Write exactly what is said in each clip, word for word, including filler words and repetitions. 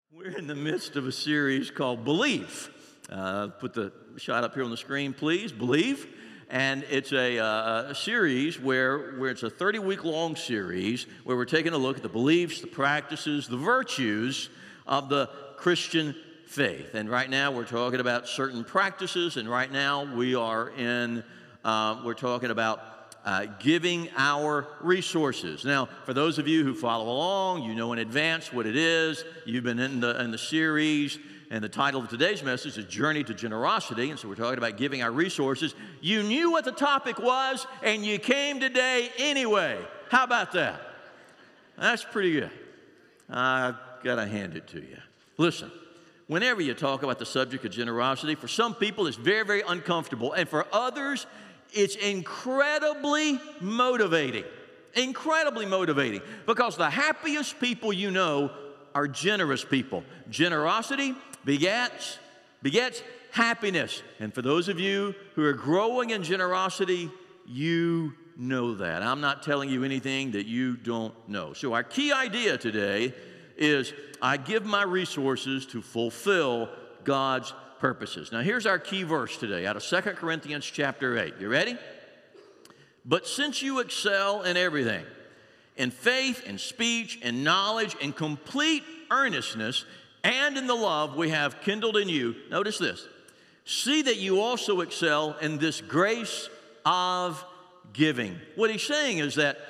We're in the midst of a series called Believe. Uh, put the shot up here on the screen, please. Believe. And it's a, uh, a series where, where it's a thirty-week long series where we're taking a look at the beliefs, the practices, the virtues of the Christian faith. And right now we're talking about certain practices, and right now we are in, uh, we're talking about Uh, giving our resources. Now, for those of you who follow along, you know in advance what it is. You've been in the, in the series, and the title of today's message is Journey to Generosity, and so we're talking about giving our resources. You knew what the topic was, and you came today anyway. How about that? That's pretty good. I've got to hand it to you. Listen, whenever you talk about the subject of generosity, for some people it's very, very uncomfortable, and for others, it's incredibly motivating, incredibly motivating, because the happiest people you know are generous people. Generosity begets, begets happiness. And for those of you who are growing in generosity, you know that. I'm not telling you anything that you don't know. So our key idea today is I give my resources to fulfill God's purposes. Now here's our key verse today out of Second Corinthians chapter eight. You ready? But since you excel in everything, in faith, in speech, in knowledge, in complete earnestness, and in the love we have kindled in you, notice this, see that you also excel in this grace of giving. What he's saying is that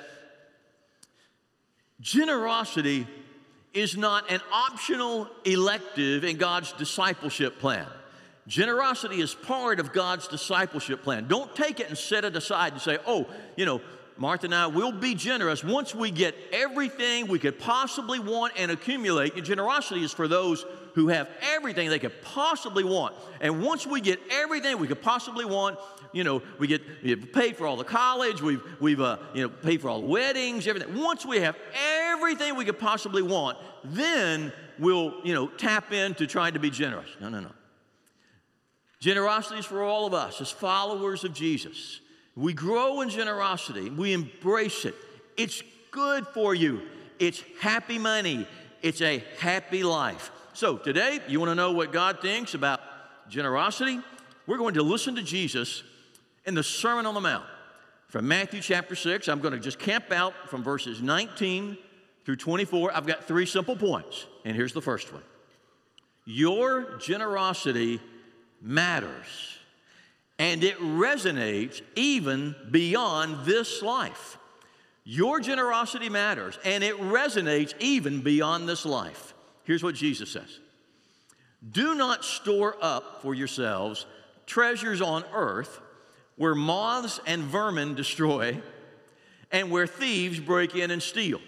generosity is not an optional elective in God's discipleship plan. Generosity is part of God's discipleship plan. Don't take it and set it aside and say, oh, you know, Martha and I will be generous once we get everything we could possibly want and accumulate. And generosity is for those who have everything they could possibly want. And once we get everything we could possibly want, you know, we get we've paid for all the college, we've, we've uh, you know, paid for all the weddings, everything. Once we have everything we could possibly want, then we'll, you know, tap into trying to be generous. No, no, no. Generosity is for all of us as followers of Jesus. We grow in generosity. We embrace it. It's good for you. It's happy money. It's a happy life. So today, you want to know what God thinks about generosity? We're going to listen to Jesus in the Sermon on the Mount from Matthew chapter six. I'm going to just camp out from verses nineteen through twenty-four. I've got three simple points, and here's the first one. Your generosity matters, and it resonates even beyond this life. Your generosity matters, and it resonates even beyond this life. Here's what Jesus says. Do not store up for yourselves treasures on earth where moths and vermin destroy and where thieves break in and steal.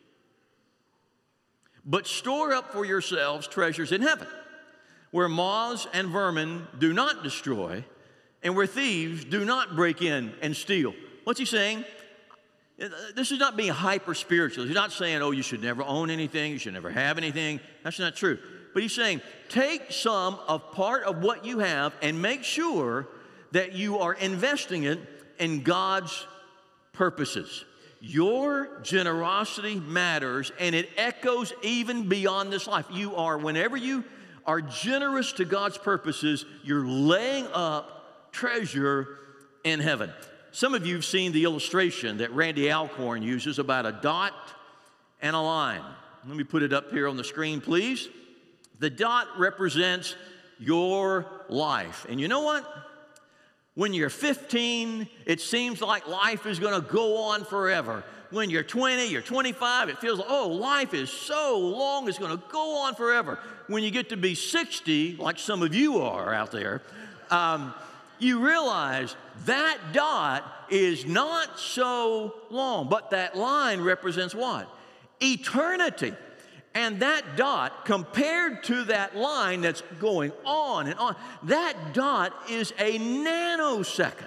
But store up for yourselves treasures in heaven, where moths and vermin do not destroy, and where thieves do not break in and steal. What's he saying? This is not being hyper-spiritual. He's not saying, oh, you should never own anything, you should never have anything. That's not true. But he's saying, take some of part of what you have and make sure that you are investing it in God's purposes. Your generosity matters, and it echoes even beyond this life. You are, whenever you are generous to God's purposes, you're laying up treasure in heaven. Some of you have seen the illustration that Randy Alcorn uses about a dot and a line. Let me put it up here on the screen, please. The dot represents your life. And you know what? When you're fifteen, it seems like life is going to go on forever. When you're twenty, you're twenty-five, it feels like, oh, life is so long, it's going to go on forever. When you get to be sixty, like some of you are out there, um, you realize that dot is not so long, but that line represents what? Eternity. And that dot, compared to that line that's going on and on, that dot is a nanosecond.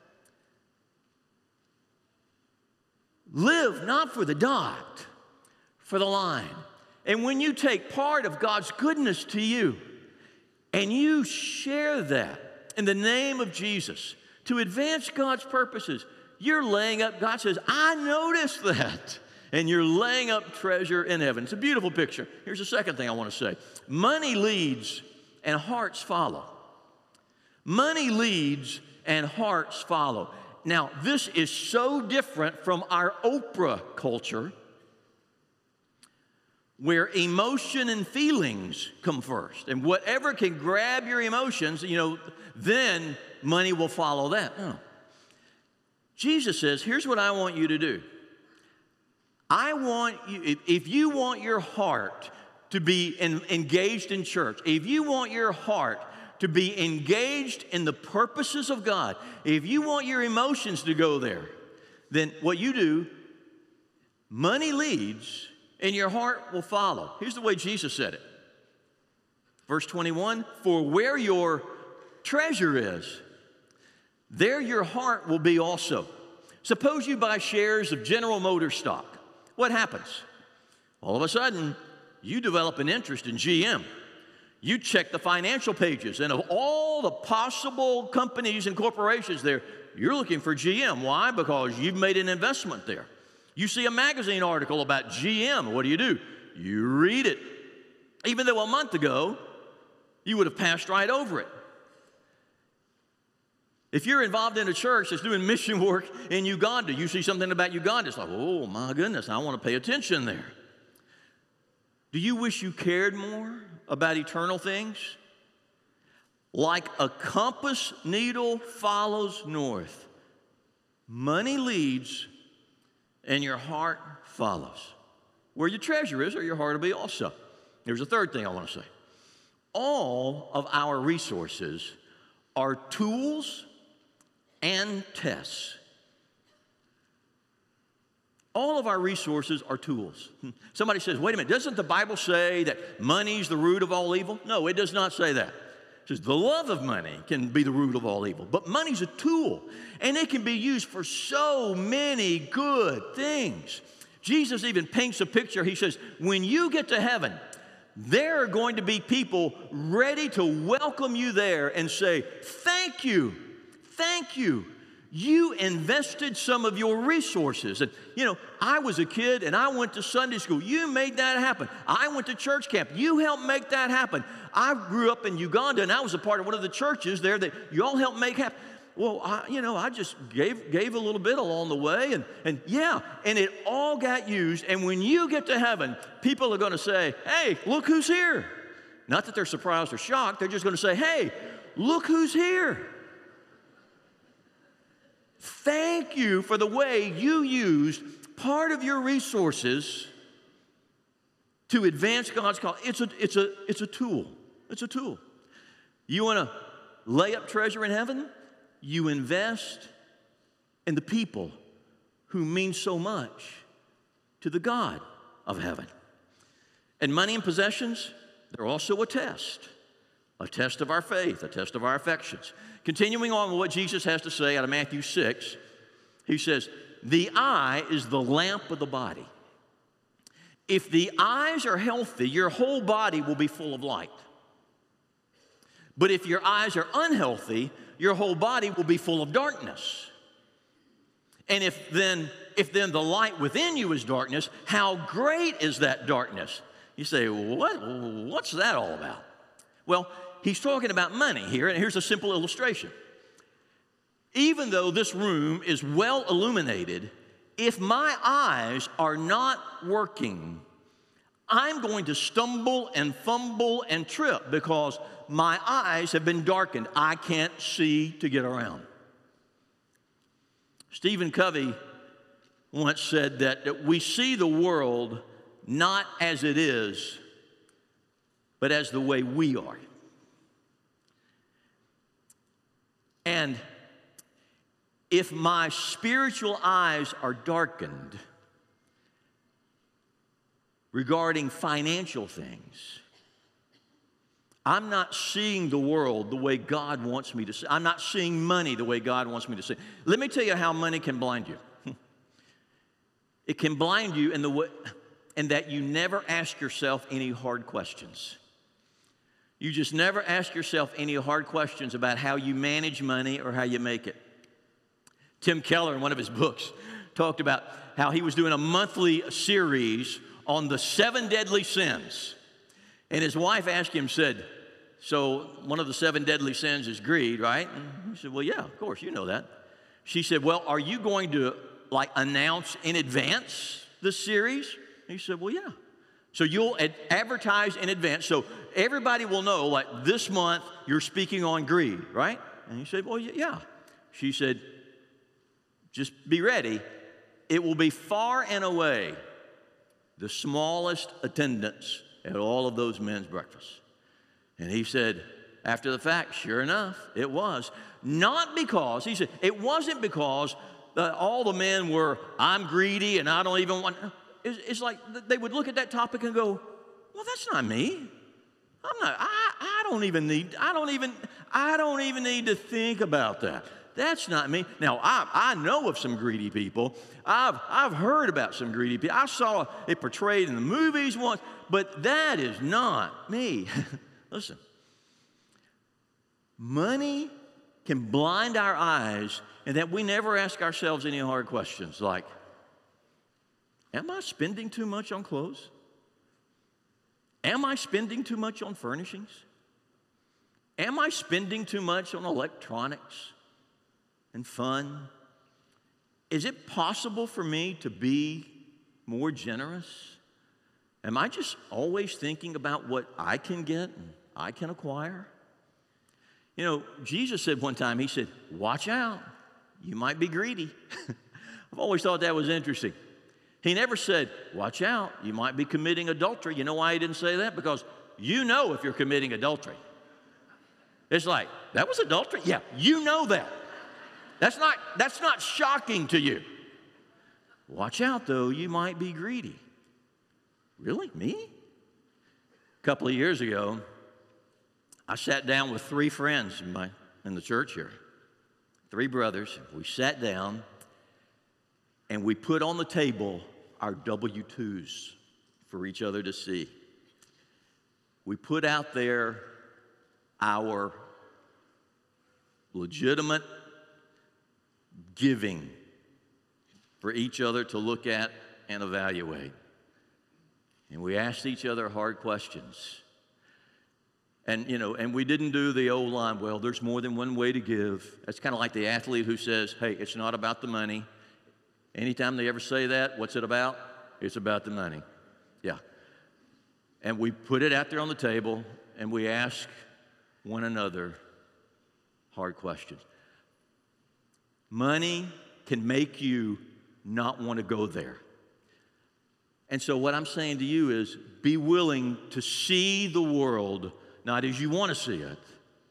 Live not for the dot, for the line. And when you take part of God's goodness to you and you share that in the name of Jesus to advance God's purposes, you're laying up, God says, I noticed that. and you're laying up treasure in heaven. It's a beautiful picture. Here's the second thing I want to say. Money leads and hearts follow. Money leads and hearts follow. Now, this is so different from our Oprah culture, where emotion and feelings come first. And whatever can grab your emotions, you know, then money will follow that. No. Jesus says, here's what I want you to do. I want you, if, if you want your heart to be in, engaged in church, if you want your heart to be engaged in the purposes of God, if you want your emotions to go there, then what you do, money leads and your heart will follow. Here's the way Jesus said it. Verse twenty-one, for where your treasure is, there your heart will be also. Suppose you buy shares of General Motors stock. What happens? All of a sudden, you develop an interest in G M. You check the financial pages, and of all the possible companies and corporations there, you're looking for G M. Why? Because you've made an investment there. You see a magazine article about G M. What do you do? You read it. Even though a month ago, you would have passed right over it. If you're involved in a church that's doing mission work in Uganda, you see something about Uganda, it's like, oh my goodness, I want to pay attention there. Do you wish you cared more about eternal things? Like a compass needle follows north, money leads and your heart follows. Where your treasure is, or your heart will be also. Here's a third thing I want to say. All of our resources are tools and tests. All of our resources are tools. Somebody says, wait a minute, doesn't the Bible say that money's the root of all evil? No, it does not say that. It says the love of money can be the root of all evil. But money's a tool, and it can be used for so many good things. Jesus even paints a picture. He says, when you get to heaven, there are going to be people ready to welcome you there and say, thank you, thank you. You invested some of your resources. And, you know, I was a kid and I went to Sunday school. You made that happen. I went to church camp. You helped make that happen. I grew up in Uganda and I was a part of one of the churches there that you all helped make happen. Well, I, you know, I just gave, gave a little bit along the way. And, and yeah, and it all got used. And when you get to heaven, people are going to say, hey, look who's here. Not that they're surprised or shocked. They're just going to say, hey, look who's here. Thank you for the way you used part of your resources to advance God's cause. It's a, it's a, it's a tool. It's a tool. You want to lay up treasure in heaven? You invest in the people who mean so much to the God of heaven. And money and possessions, they're also a test. A test of our faith, a test of our affections. Continuing on with what Jesus has to say out of Matthew six, he says, the eye is the lamp of the body. If the eyes are healthy, your whole body will be full of light. But if your eyes are unhealthy, your whole body will be full of darkness. And if then, if then the light within you is darkness, how great is that darkness? You say, what? What's that all about? Well, he's talking about money here, and here's a simple illustration. Even though this room is well illuminated, if my eyes are not working, I'm going to stumble and fumble and trip because my eyes have been darkened. I can't see to get around. Stephen Covey once said that, that we see the world not as it is, but as the way we are. And if my spiritual eyes are darkened regarding financial things, I'm not seeing the world the way God wants me to see. I'm not seeing money the way God wants me to see. Let me tell you how money can blind you. It can blind you in the way, in that you never ask yourself any hard questions. You just never ask yourself any hard questions about how you manage money or how you make it. Tim Keller, in one of his books, talked about how he was doing a monthly series on the seven deadly sins. And his wife asked him, said, so one of the seven deadly sins is greed, right? And he said, well, yeah, of course, you know that. She said, well, are you going to, like, announce in advance this series? And he said, well, yeah. So you'll ad- advertise in advance, so everybody will know, like, this month you're speaking on greed, right? And he said, well, yeah. She said, just be ready. It will be far and away the smallest attendance at all of those men's breakfasts. And he said, after the fact, sure enough, it was. Not because, he said, it wasn't because uh, all the men were, I'm greedy and I don't even want, it's, it's like they would look at that topic and go, well, that's not me. I'm not, I, I don't even need, I don't even, I don't even need to think about that. That's not me. Now, I, I know of some greedy people. I've, I've heard about some greedy people. I saw it portrayed in the movies once, but that is not me. Listen, money can blind our eyes and that we never ask ourselves any hard questions like, am I spending too much on clothes? Am I spending too much on furnishings? Am I spending too much on electronics and fun? Is it possible for me to be more generous? Am I just always thinking about what I can get and I can acquire? You know, Jesus said one time, he said, watch out, you might be greedy. I've always thought that was interesting. He never said, watch out, you might be committing adultery. You know why he didn't say that? Because you know if you're committing adultery. It's like, that was adultery? Yeah, you know that. That's not, that's not shocking to you. Watch out, though, you might be greedy. Really? Me? A couple of years ago, I sat down with three friends in, my, in the church here, three brothers. We sat down, and we put on the table our W two's for each other to see. We put out there our legitimate giving for each other to look at and evaluate. And we asked each other hard questions. And, you know, and we didn't do the old line, well, there's more than one way to give. That's kind of like the athlete who says, hey, it's not about the money. Anytime they ever say that, what's it about? It's about the money. Yeah. And we put it out there on the table, and we ask one another hard questions. Money can make you not want to go there. And so what I'm saying to you is be willing to see the world not as you want to see it,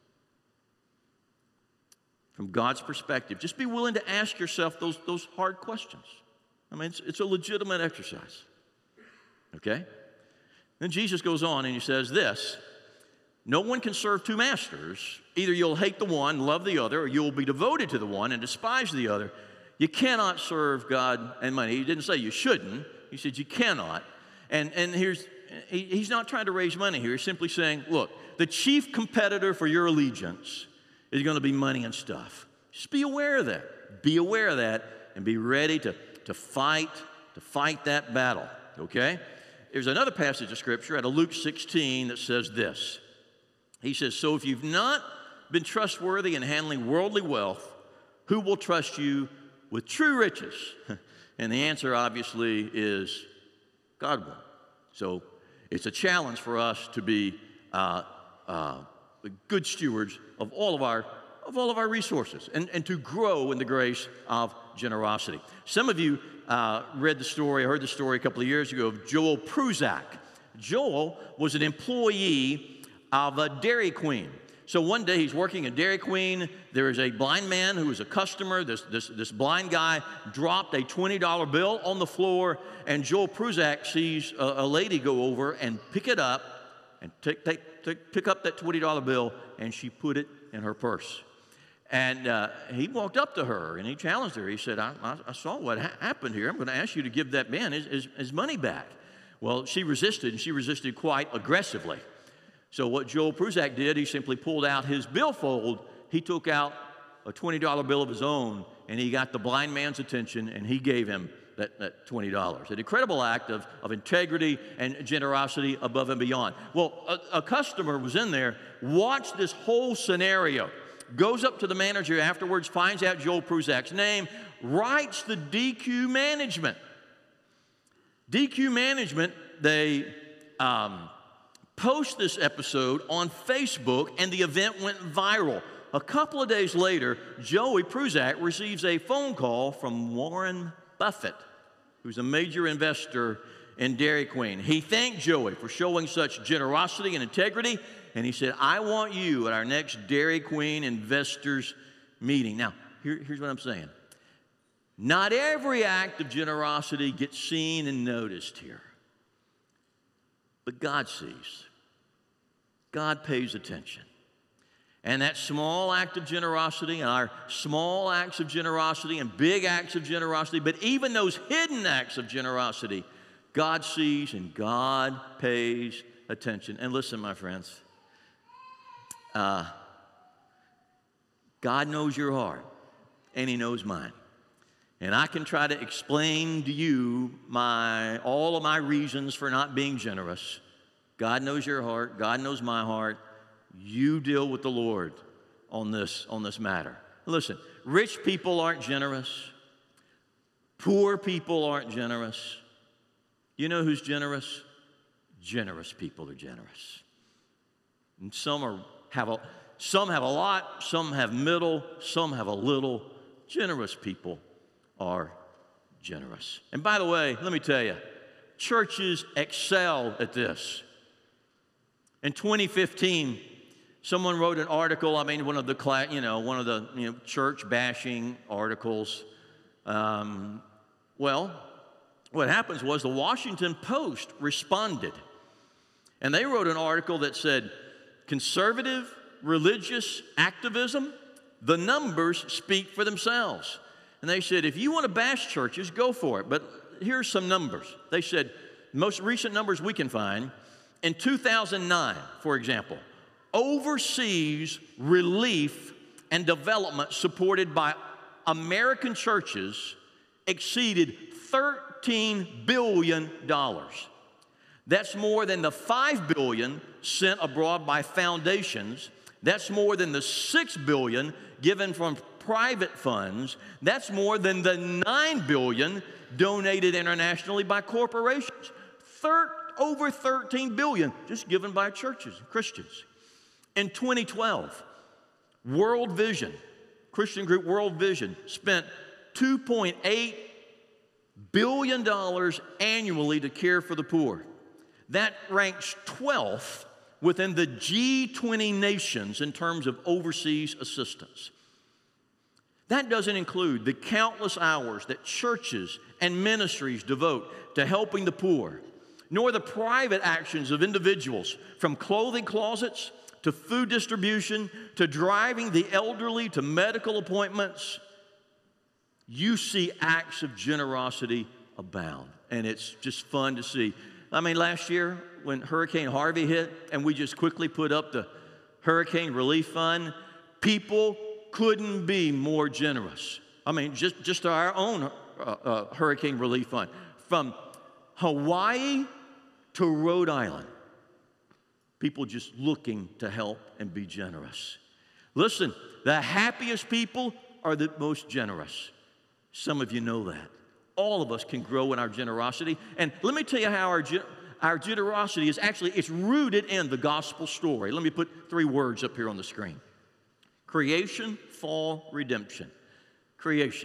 from God's perspective. Just be willing to ask yourself those, those hard questions. I mean, it's, it's a legitimate exercise. Okay? Then Jesus goes on and he says this, no one can serve two masters. Either you'll hate the one, love the other, or you'll be devoted to the one and despise the other. You cannot serve God and money. He didn't say you shouldn't. He said you cannot. And, and here's, he, he's not trying to raise money here. He's simply saying, look, the chief competitor for your allegiance is going to be money and stuff. Just be aware of that. Be aware of that and be ready to, to fight, to fight that battle, okay? There's another passage of Scripture out of Luke sixteen that says this. He says, so if you've not been trustworthy in handling worldly wealth, who will trust you with true riches? And the answer, obviously, is God will. So it's a challenge for us to be uh, uh, good stewards of all of our of all of our resources and, and to grow in the grace of generosity. Some of you uh, read the story, heard the story a couple of years ago of Joel Prusak. Joel was an employee of a Dairy Queen. So one day he's working at Dairy Queen. There is a blind man who was a customer. This, this, this blind guy dropped a twenty dollar bill on the floor, and Joel Prusak sees a, a lady go over and pick it up and take, take, take, pick up that twenty dollar bill, and she put it in her purse. And uh, he walked up to her, and he challenged her. He said, I, I, I saw what ha- happened here. I'm going to ask you to give that man his, his, his money back. Well, she resisted, and she resisted quite aggressively. So what Joel Prusak did, he simply pulled out his billfold. He took out a twenty dollar bill of his own, and he got the blind man's attention, and he gave him that, that twenty dollars. An incredible act of, of integrity and generosity above and beyond. Well, a, a customer was in there, watched this whole scenario, goes up to the manager afterwards, finds out Joel Pruzak's name, writes the D Q management. D Q management, they um, post this episode on Facebook, and the event went viral. A couple of days later, Joey Pruzak receives a phone call from Warren Buffett, who's a major investor in Dairy Queen. He thanked Joey for showing such generosity and integrity, and he said, I want you at our next Dairy Queen investors meeting. Now, here, here's what I'm saying. Not every act of generosity gets seen and noticed here, but God sees. God pays attention. And that small act of generosity, and our small acts of generosity and big acts of generosity, but even those hidden acts of generosity, God sees and God pays attention. And listen, my friends, uh, God knows your heart, and He knows mine. And I can try to explain to you my, all of my reasons for not being generous. God knows your heart. God knows my heart. You deal with the Lord on this, on this matter. Listen, rich people aren't generous. Poor people aren't generous. You know who's generous? Generous people are generous. And some are, have a, some have a lot, some have middle, some have a little. Generous people are generous. And by the way, let me tell you, churches excel at this. In twenty fifteen, someone wrote an article, I mean, one of the, you know, one of the you know, church bashing articles. Um, well, what happens was the Washington Post responded. And they wrote an article that said, conservative religious activism, the numbers speak for themselves. And they said, if you want to bash churches, go for it. But here's some numbers. They said, most recent numbers we can find, in two thousand nine, for example, overseas relief and development supported by American churches exceeded thirteen billion dollars. That's more than the five billion dollars sent abroad by foundations. That's more than the six billion dollars given from private funds. That's more than the nine billion dollars donated internationally by corporations. Thir- over thirteen billion dollars just given by churches and Christians. In twenty twelve, World Vision, Christian group World Vision, spent two point eight billion dollars annually to care for the poor. That ranks twelfth within the G twenty nations in terms of overseas assistance. That doesn't include the countless hours that churches and ministries devote to helping the poor, nor the private actions of individuals, from clothing closets to food distribution to driving the elderly to medical appointments. You see acts of generosity abound, and it's just fun to see. I mean, last year when Hurricane Harvey hit and we just quickly put up the Hurricane Relief Fund, people couldn't be more generous. I mean, just, just our own uh, uh, Hurricane Relief Fund. From Hawaii to Rhode Island, people just looking to help and be generous. Listen, the happiest people are the most generous. Some of you know that. All of us can grow in our generosity. And let me tell you how our, our generosity is actually, it's rooted in the gospel story. Let me put three words up here on the screen. Creation, fall, redemption. Creation.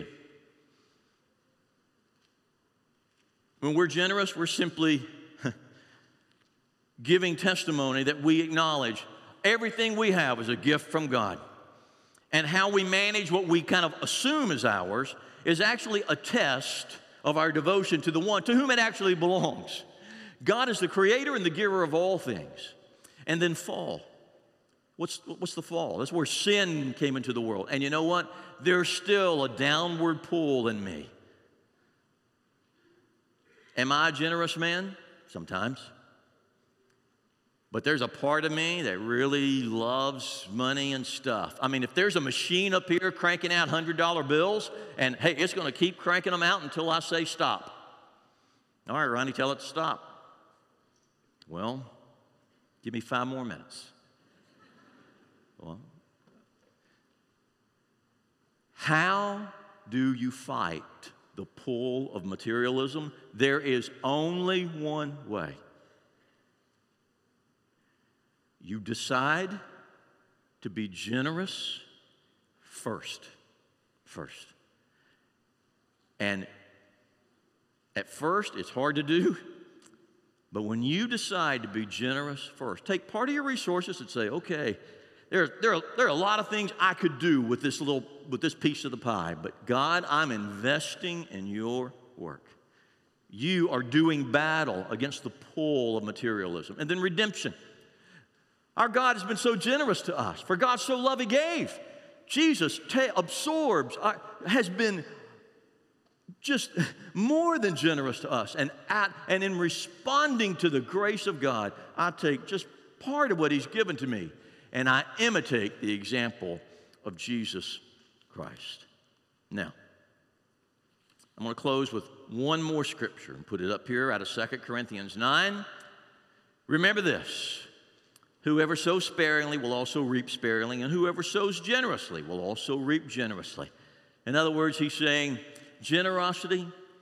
When we're generous, we're simply giving testimony that we acknowledge everything we have is a gift from God. And how we manage what we kind of assume is ours is actually a test of our devotion to the one to whom it actually belongs. God is the creator and the giver of all things. And then fall. What's, what's the fall? That's where sin came into the world. And you know what? There's still a downward pull in me. Am I a generous man? Sometimes. But there's a part of me that really loves money and stuff. I mean, if there's a machine up here cranking out one hundred dollar bills, and hey, it's going to keep cranking them out until I say stop. All right, Ronnie, tell it to stop. Well, give me five more minutes. Well, how do you fight the pull of materialism? There is only one way. You decide to be generous first. First. And at first, it's hard to do, but when you decide to be generous first, take part of your resources and say, okay, there, there, are, there are a lot of things I could do with this little, with this piece of the pie, but God, I'm investing in your work. You are doing battle against the pull of materialism. And then redemption. Our God has been so generous to us. For God so loved, He gave. Jesus ta- absorbs, uh, has been just more than generous to us. And, at, and in responding to the grace of God, I take just part of what He's given to me, and I imitate the example of Jesus Christ. Now, I'm going to close with one more scripture and put it up here out of Second Corinthians nine. Remember this. Whoever sows sparingly will also reap sparingly, and whoever sows generously will also reap generously. In other words, he's saying generosity,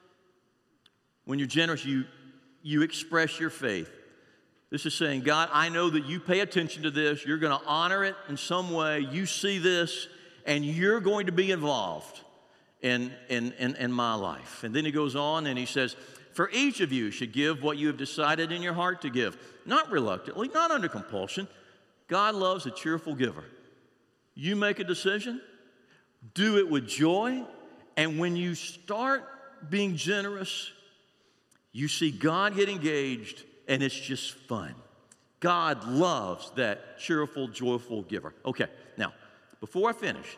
when you're generous, you, you express your faith. This is saying, God, I know that you pay attention to this. You're going to honor it in some way. You see this, and you're going to be involved in, in, in, in my life. And then he goes on and he says, for each of you should give what you have decided in your heart to give, not reluctantly, not under compulsion. God loves a cheerful giver. You make a decision, do it with joy, and when you start being generous, you see God get engaged, and it's just fun. God loves that cheerful, joyful giver. Okay, now, before I finish,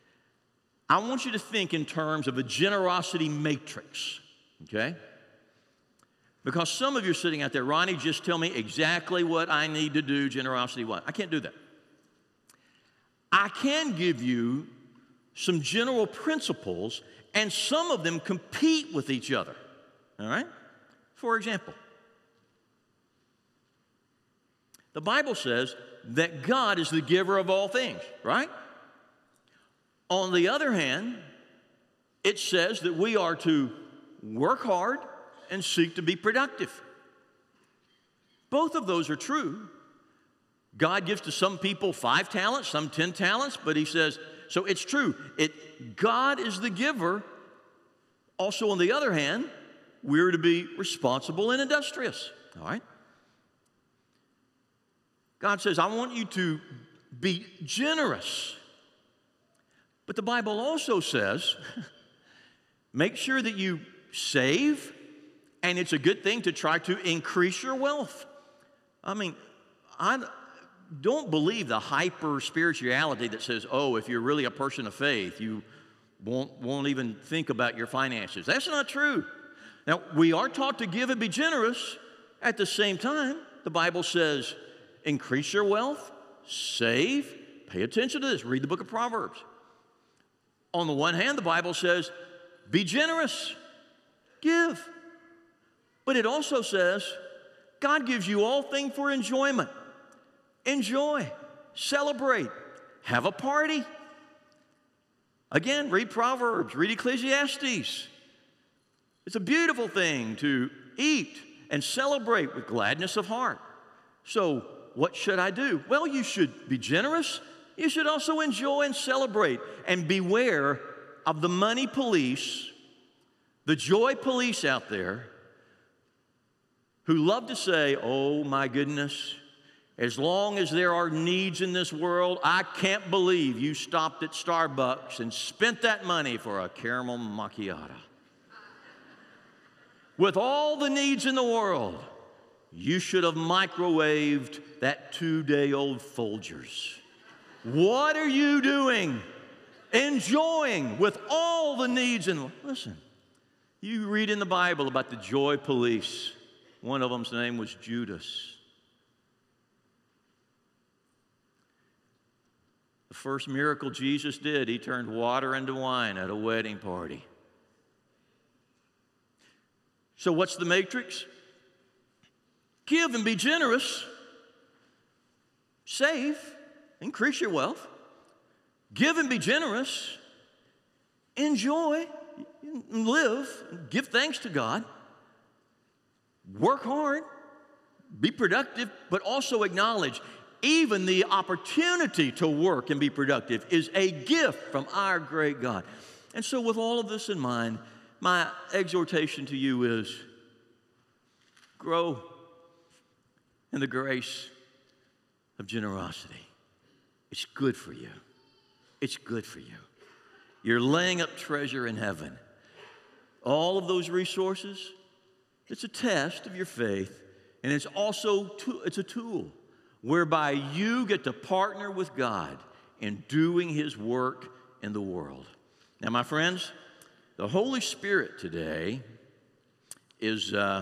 I want you to think in terms of a generosity matrix, okay? Because some of you are sitting out there, Ronnie, just tell me exactly what I need to do generosity-wise. I can't do that. I can give you some general principles, and some of them compete with each other, all right? For example, the Bible says that God is the giver of all things, right? On the other hand, it says that we are to work hard and seek to be productive. Both of those are true. God gives to some people five talents, some ten talents, but he says, so it's true. It, God is the giver. Also, on the other hand, we're to be responsible and industrious, all right? God says, I want you to be generous. But the Bible also says, make sure that you save, and it's a good thing to try to increase your wealth. I mean, I don't believe the hyper spirituality that says, oh, if you're really a person of faith, you won't, won't even think about your finances. That's not true. Now, we are taught to give and be generous. At the same time, the Bible says, increase your wealth, save, pay attention to this, read the book of Proverbs. On the one hand, the Bible says, be generous, give. But it also says, God gives you all things for enjoyment. Enjoy, celebrate, have a party. Again, read Proverbs, read Ecclesiastes. It's a beautiful thing to eat and celebrate with gladness of heart. So, what should I do? Well, you should be generous. You should also enjoy and celebrate, and beware of the money police, the joy police out there, who love to say, oh my goodness, as long as there are needs in this world, I can't believe you stopped at Starbucks and spent that money for a caramel macchiato. With all the needs in the world, you should have microwaved that two-day-old Folgers. What are you doing? Enjoying with all the needs in. Listen, you read in the Bible about the joy police. One of them's name was Judas. first miracle Jesus did, he turned water into wine at a wedding party. So what's the matrix? Give and be generous. Save, increase your wealth. Give and be generous. Enjoy, live, give thanks to God. Work hard, be productive, but also acknowledge even the opportunity to work and be productive is a gift from our great God. And so with all of this in mind, my exhortation to you is grow in the grace of generosity. It's good for you. It's good for you. You're laying up treasure in heaven. All of those resources, it's a test of your faith, and it's also to, it's a tool whereby you get to partner with God in doing His work in the world. Now, my friends, the Holy Spirit today is uh,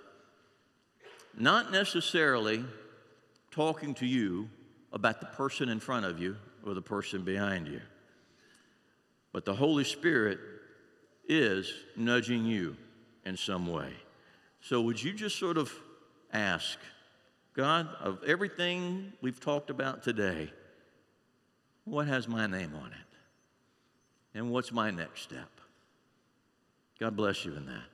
not necessarily talking to you about the person in front of you or the person behind you, but the Holy Spirit is nudging you in some way. So would you just sort of ask, God, of everything we've talked about today, what has my name on it? And what's my next step? God bless you in that.